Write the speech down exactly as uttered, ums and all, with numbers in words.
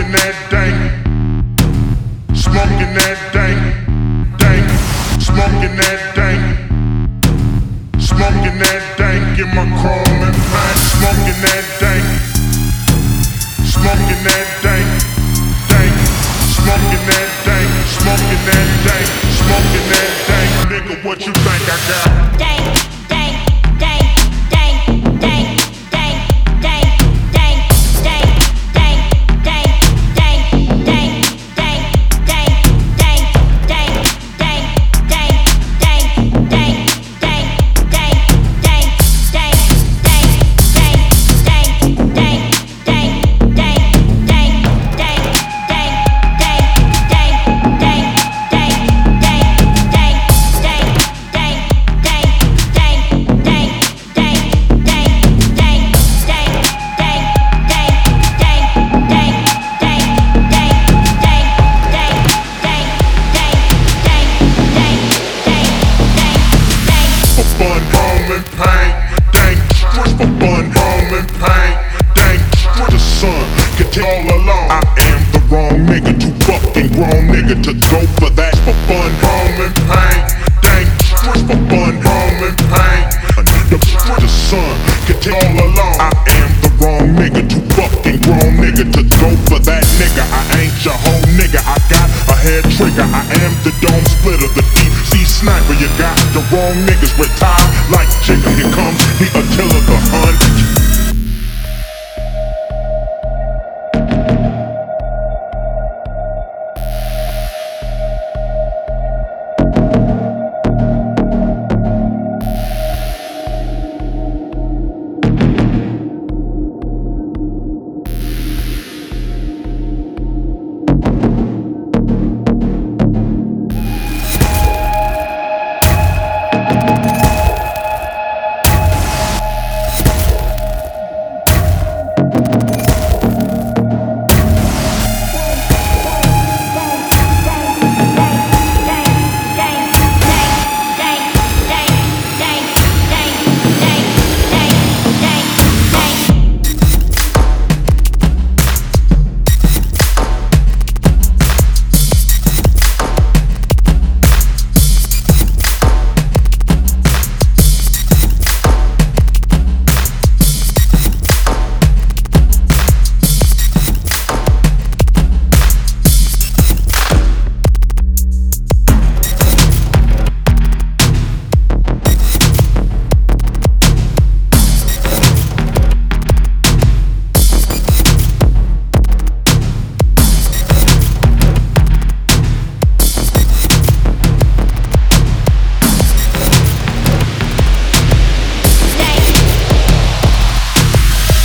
smoking that dank, smoking that dank, dank, smoking that dank, smoking that dank in my chrome and paint, smoking that dank, smoking that dank, dank, smoking that dank, smoking that dank, smoking that dank, nigga, what you think I got? Dank. Fun, home and pain, dank, stress for fun, home and pain, dank, stress the sun, can tell all along I am the wrong nigga, too fucking grown nigga to go for that for fun, home and pain, dank, stress for fun, home and pain, the stress the sun, can tell all along I am the wrong nigga, too fucking grown nigga to go for that nigga, I ain't your whole nigga, I got a head trigger, I am the dome splitter, the deep sea sniper, you got the wrong niggas retire like Jigga, here comes the artillery.